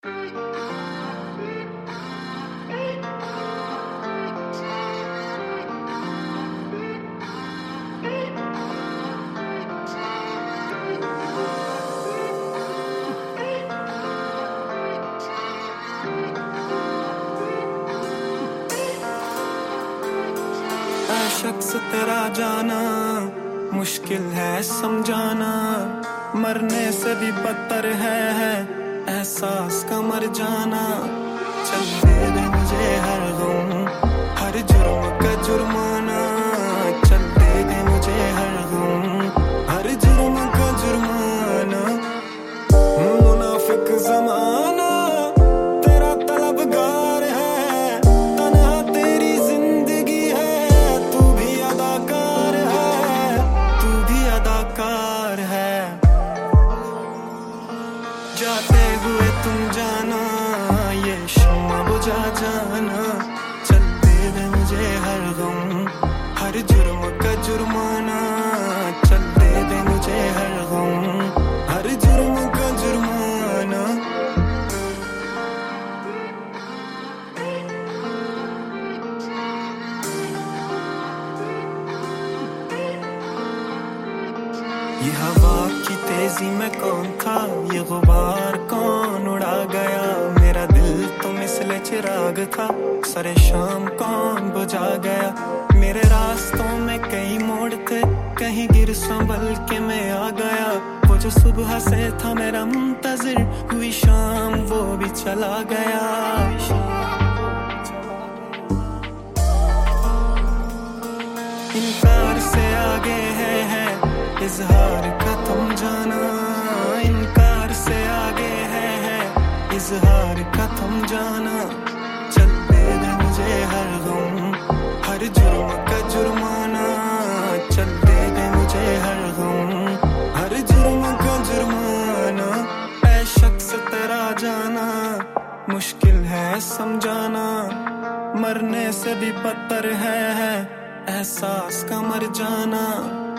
शख्स तेरा जाना मुश्किल है समझाना, मरने से भी बदतर है एहसास का मर जाना। चल दे दे मुझे हर गम, हर जुर्म का जुर्माना। चल दे दे मुझे हर गम, हर जुर्म का जुर्माना। मुनाफिक ज़माना तेरा तलबगार है, तन्हा तेरी जिंदगी है, तू भी अदाकार है, तू भी अदाकार है। जाते हुए तुम जाना, ये शम्मा बुझा जाना। चल दे दे मुझे हर गम, हर जुर्म का जुर्माना। चल दे दे मुझे हर गम, हर जुर्म का जुर्माना। ये हवा की तेजी में कौन था, ये गुबार कौन उड़ा गया। मेरा दिल तो मिसले चिराग था, सरे शाम कौन बुझा गया। मेरे रास्तों में कई मोड़ थे, कहीं गिर संभल के मैं आ गया। वो जो सुबह से था मेरा मुंतजिर, हुई शाम वो भी चला गया। इनकार से आगे है इजहार का तुम जाना। इनकार से आगे है इजहार का तुम जाना। चल दे दे मुझे हर गम, हर जुर्म का जुर्माना। चल दे दे मुझे हर गम, हर जुर्म का जुर्माना। ऐ शख्स तेरा जाना मुश्किल है समझाना, मरने से भी बदतर है एहसास का मर जाना।